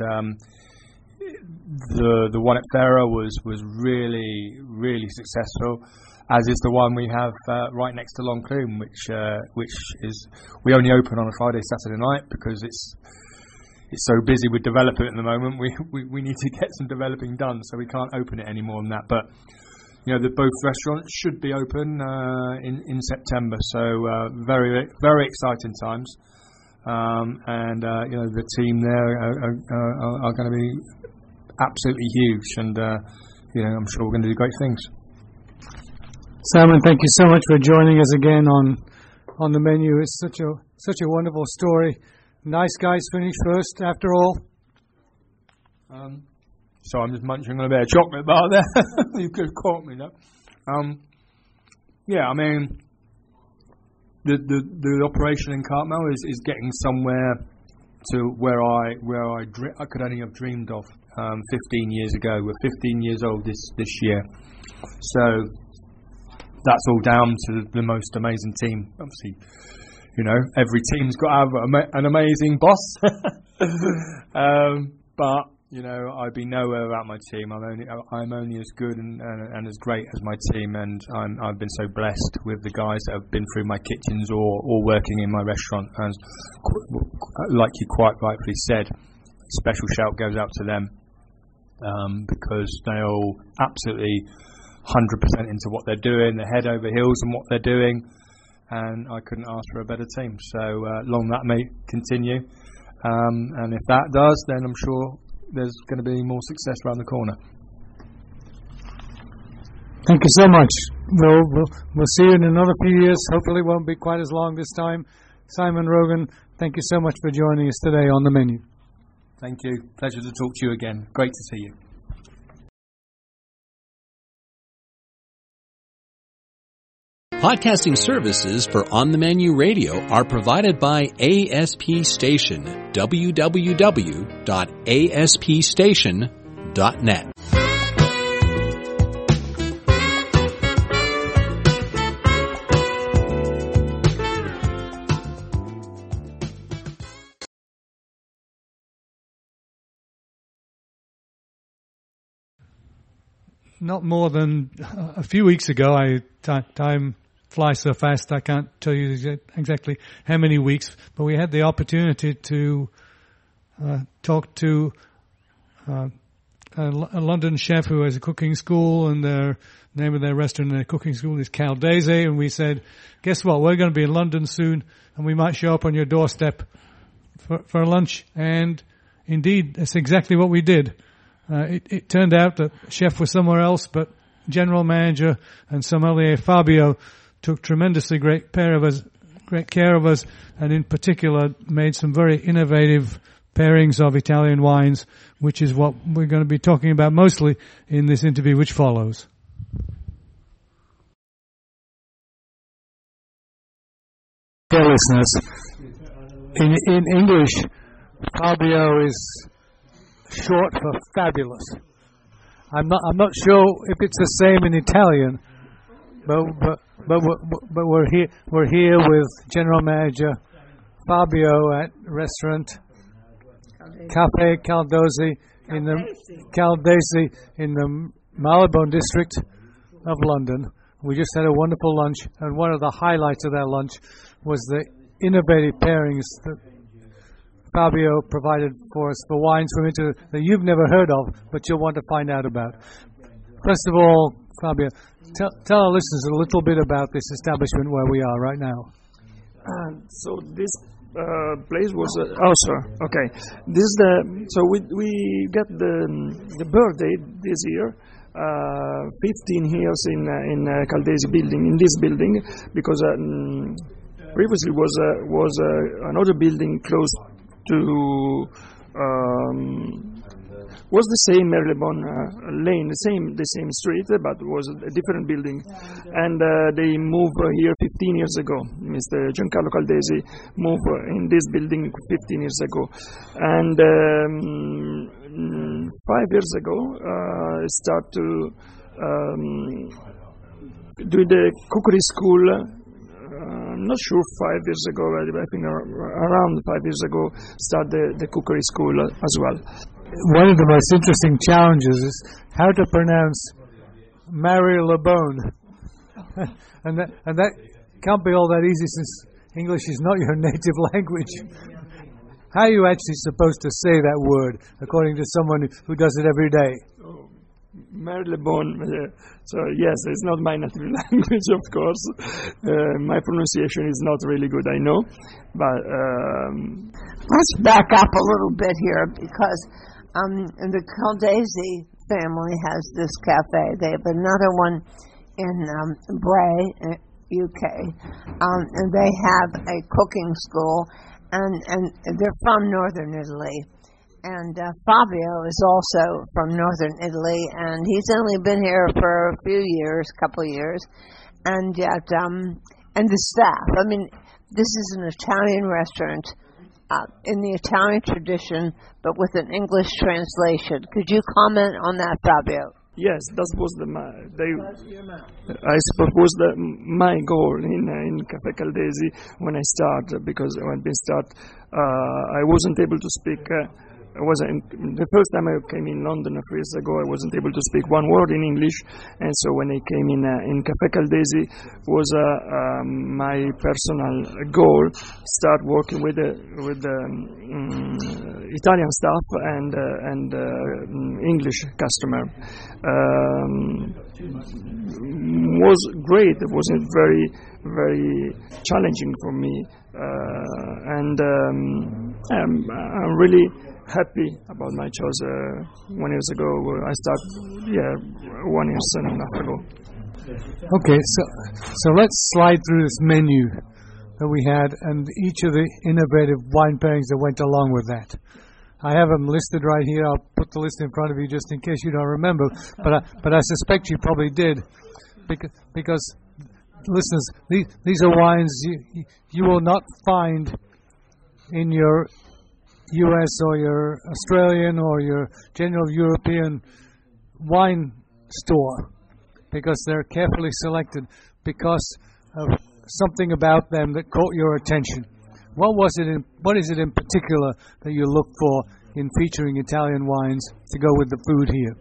the one at Ferrer was really successful, as is the one we have right next to Loncloom, which is we only open on a Friday, Saturday night because it's so busy with developing at the moment. We need to get some developing done, so we can't open it any more than that. But both restaurants should be open in September, so very exciting times. And the team there are going to be absolutely huge, and I'm sure we're going to do great things. Simon, thank you so much for joining us again on the menu. It's such a wonderful story. Nice guys finish first, after all. So I'm just munching on a bit of chocolate bar there. You could have caught me, though. Yeah, I mean, the operation in Cartmel is getting somewhere to where I could only have dreamed of 15 years ago. We're 15 years old this year, so that's all down to the most amazing team. Obviously, every team's got to have an amazing boss, but I'd be nowhere without my team. I'm only as good and as great as my team, and I've been so blessed with the guys that have been through my kitchens or working in my restaurant. And like you quite rightly said, special shout goes out to them because they all absolutely 100% into what they're doing. They're head over heels in what they're doing, and I couldn't ask for a better team. So long that may continue, and if that does, then I'm sure there's going to be more success around the corner. Thank you so much. We'll see you in another few years. Hopefully it won't be quite as long this time. Simon Rogan, thank you so much for joining us today on The Menu. Thank you. Pleasure to talk to you again. Great to see you. Podcasting services for On the Menu Radio are provided by ASP Station, www.aspstation.net. Not more than a few weeks ago, time flies so fast I can't tell you exactly how many weeks, but we had the opportunity to talked to a London chef who has a cooking school, and the name of their restaurant and their cooking school is Caldese, and we said, guess what, we're going to be in London soon, and we might show up on your doorstep for lunch. And indeed, that's exactly what we did. It turned out that the chef was somewhere else, but general manager and sommelier Fabio took tremendously great care of us, and in particular made some very innovative pairings of Italian wines, which is what we're going to be talking about mostly in this interview which follows. Dear listeners, in English, Fabio is short for fabulous. I'm not sure if it's the same in Italian, but we're here with General Manager Fabio at restaurant Cafe Caldese in the Marylebone district of London. We just had a wonderful lunch, and one of the highlights of that lunch was the innovative pairings that Fabio provided for us for wines from Italy that you've never heard of, but you'll want to find out about. First of all, Fabio, tell our listeners a little bit about this establishment where we are right now. So this place was okay. This we got the birthday this year. 15 years in Caldese building, in this building, because previously was another building close to was the same Marylebone Lane, the same street, but was a different building, and they moved here 15 years ago. Mr. Giancarlo Caldese moved in this building 15 years ago, and 5 years ago start to do the cookery school. I'm not sure 5 years ago, I think around 5 years ago, start the cookery school as well. One of the most interesting challenges is how to pronounce Marylebone, and that can't be all that easy since English is not your native language. How are you actually supposed to say that word, according to someone who does it every day? Marylebone. So yes, it's not my native language, of course. My pronunciation is not really good, I know. But let's back up a little bit here, because the Caldese family has this cafe. They have another one in Bray, UK, and they have a cooking school, and they're from northern Italy. And Fabio is also from northern Italy, and he's only been here for a couple years, and yet, and the staff. I mean, this is an Italian restaurant in the Italian tradition, but with an English translation. Could you comment on that, Fabio? Yes, that was I suppose was my goal in Cafe Caldese when I started, because when I started, I wasn't able to speak. The first time I came in London 3 years ago, I wasn't able to speak one word in English, and so when I came in Cafe Caldese was my personal goal, start working with the Italian staff and English customer. Was great. It wasn't very, very challenging for me, and I'm really happy about my choice 1 year ago. I started 1 year and a half ago. Okay, so let's slide through this menu that we had and each of the innovative wine pairings that went along with that. I have them listed right here. I'll put the list in front of you just in case you don't remember, but I suspect you probably did, because listeners, these are wines you will not find in your US or your Australian or your general European wine store, because they're carefully selected because of something about them that caught your attention. What is it in particular that you look for in featuring Italian wines to go with the food here?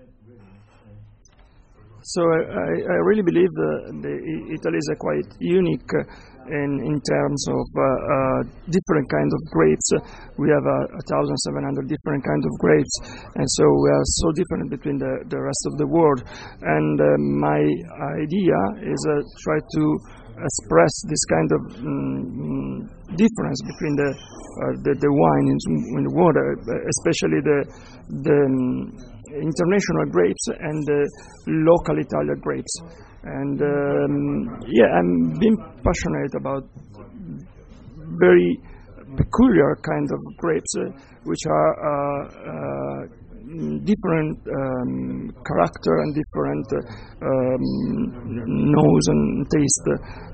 So I really believe Italy is a quite unique in terms of different kinds of grapes. We have 1,700 different kinds of grapes, and so we are so different between the rest of the world. And my idea is try to express this kind of difference between the wine in the water, especially the international grapes and the local Italian grapes. And I'm being passionate about very peculiar kind of grapes, which are different character and different nose and taste.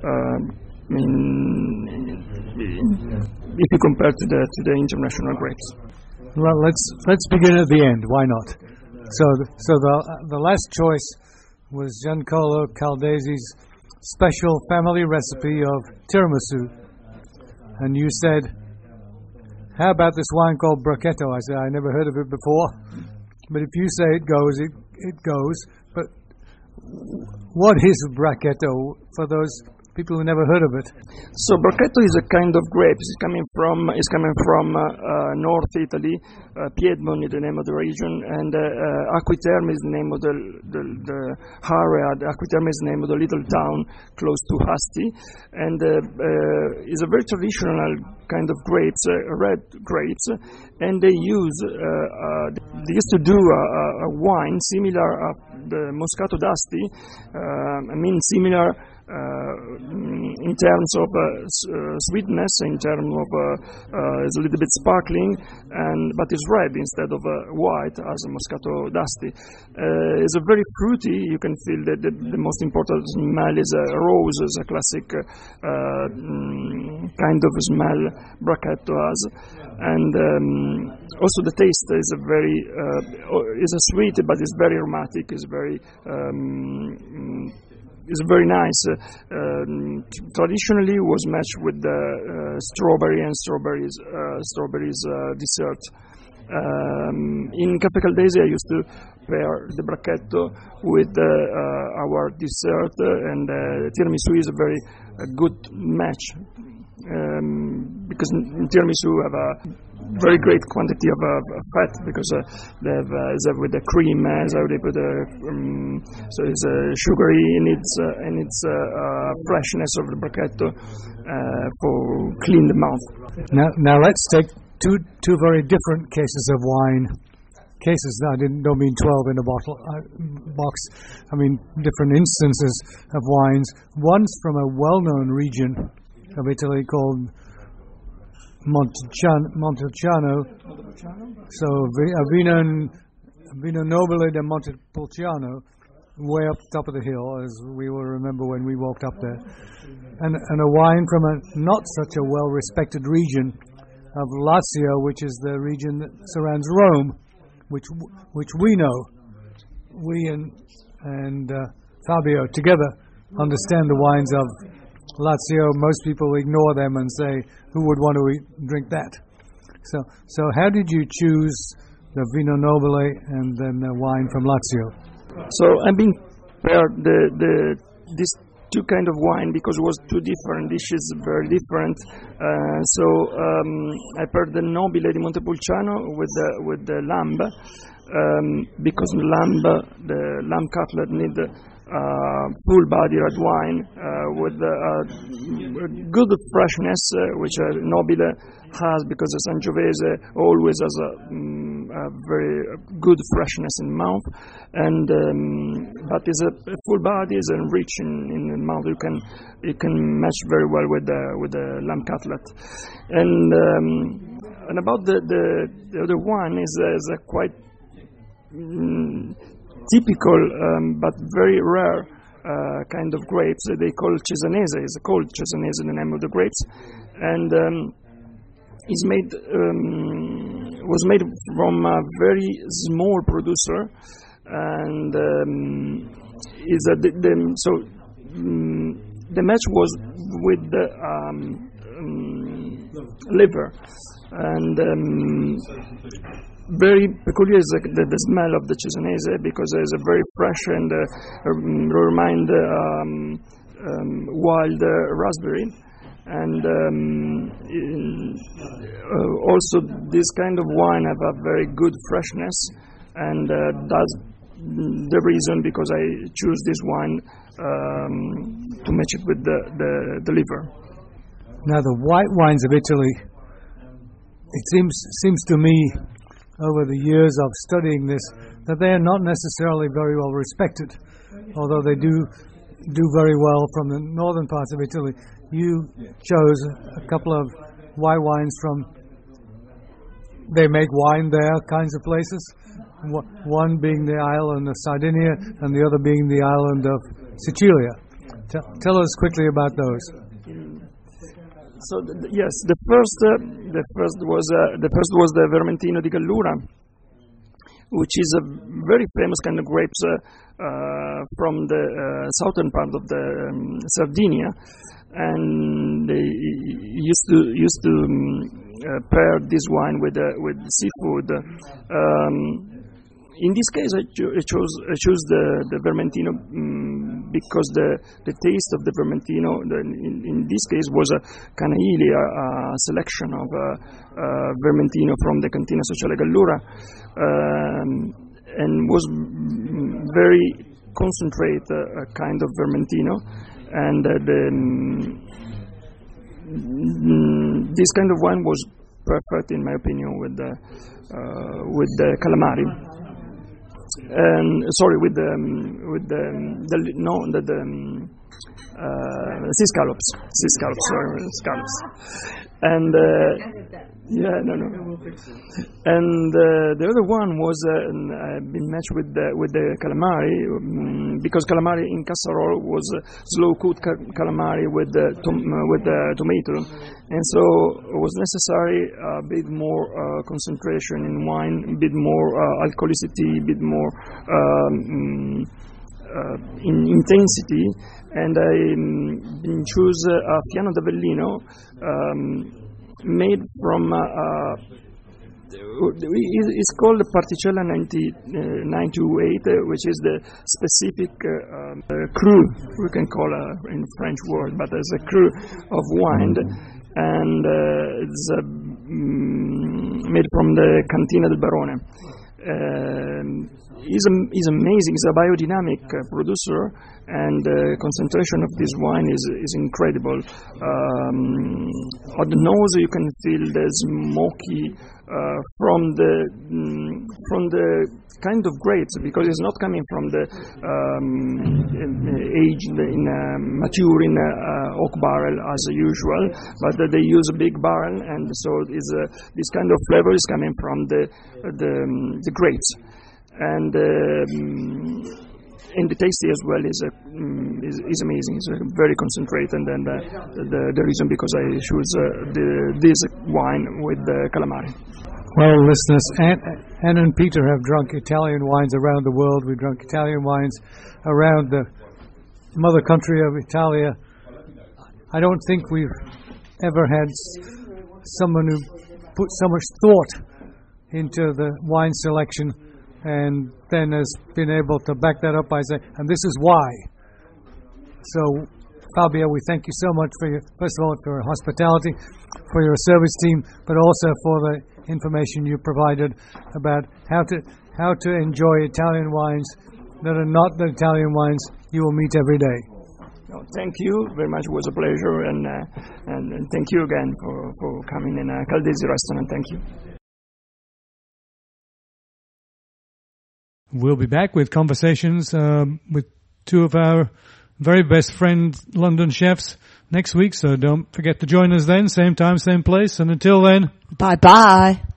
If you compare to the international grapes. Well, let's begin at the end. Why not? So the last choice was Giancarlo Caldesi's special family recipe of tiramisu, and you said, "How about this wine called Bracchetto?" I said, "I never heard of it before, but if you say it goes, it goes." But what is Bracchetto for those people who never heard of it? So Bracchetto is a kind of grapes. It's coming from North Italy. Piedmont is the name of the region, and Acquiterme is the name of the area. Acquiterme is the name of the little town close to Asti, and is a very traditional kind of grapes, red grapes, and they used to do a wine similar the Moscato d'Asti. Similar. In terms of sweetness, in terms of it's a little bit sparkling, but it's red instead of white as a Moscato d'Asti. It's a very fruity. You can feel that the most important smell is a rose, is a classic kind of smell Bracchetto has, and also the taste is is a sweet, but it's very aromatic. It's very It's very nice. Traditionally, was matched with strawberry and strawberries dessert. In Caffè Caldesi, I used to pair the Bracchetto with our dessert, and tiramisu is a very good match because in tiramisu have a very great quantity of fat because they have with the cream, so they put so it's sugary in its freshness of the Bracchetto for clean the mouth. Now let's take two very different cases of wine. Cases, I don't mean 12 in a box. I mean different instances of wines. One's from a well-known region of Italy called Montepulciano. So Vino Nobile de Montepulciano, way up top of the hill, as we will remember when we walked up there, and a wine from a not such a well-respected region of Lazio, which is the region that surrounds Rome, which we know. We and Fabio together understand the wines of Lazio. Most people ignore them and say, "Who would want to drink that?" So how did you choose the Vino Nobile and then the wine from Lazio? So I've been paired these two kind of wine because it was two different dishes, very different. So I paired the Nobile di Montepulciano with the lamb because the lamb cutlet need full-body red wine with good freshness, which Nobile has because the Sangiovese always has a very good freshness in mouth, and but is a full body, is rich in the mouth. You can match very well with the lamb cutlet, and about the other one is a quite typical but very rare kind of grapes. They call Cesanese. It's called Cesanese, the name of the grapes, and was made from a very small producer, and the match was with the liver, and very peculiar is the smell of the Cesanese because it's a very fresh and remind wild raspberry. And also this kind of wine have a very good freshness, and that's the reason because I choose this wine to match it with the liver. Now the white wines of Italy, it seems to me over the years of studying this that they are not necessarily very well respected, although they do very well from the northern parts of Italy. You chose a couple of white wines from, they make wine there kinds of places, one being the island of Sardinia and the other being the island of Sicilia. Tell us quickly about those. So yes, the first was the Vermentino di Gallura, which is a very famous kind of grapes from the southern part of the Sardinia, and they used to pair this wine with seafood. In this case, I chose the Vermentino because the taste of the Vermentino in this case was a Canaili, a selection of Vermentino from the Cantina Sociale Gallura, and was very concentrate kind of Vermentino, and this kind of wine was perfect in my opinion with the calamari. And with the sea scallops, and and the other one was I've been matched with the calamari because calamari in casserole was slow cooked calamari with tomato, and so it was necessary a bit more concentration in wine, a bit more alcoholicity, a bit more in intensity, and I choose a Fiano d'Avellino made from it's called Particella 928, which is the specific cru, we can call in French word, but it's a cru of wine, and it's made from the Cantina del Barone. He's amazing. He's a biodynamic producer, and the concentration of this wine is incredible. On the nose, you can feel the smoky from the kind of grapes, because it's not coming from the aged mature in oak barrel as usual, but they use a big barrel, and so this kind of flavor is coming from the grapes. And the taste as well is amazing. It's very concentrated, and the reason because I choose this wine with the calamari. Well, listeners, Anne and Peter have drunk Italian wines around the world. We drunk Italian wines around the mother country of Italia. I don't think we've ever had someone who put so much thought into the wine selection, and then has been able to back that up by saying, and this is why. So, Fabio, we thank you so much for first of all, for your hospitality, for your service team, but also for the information you provided about how to enjoy Italian wines that are not the Italian wines you will meet every day. No, thank you very much. It was a pleasure, and thank you again for coming in Caldesi restaurant. Thank you. We'll be back with conversations with two of our very best friend London chefs next week, so don't forget to join us then, same time, same place, and until then, bye-bye.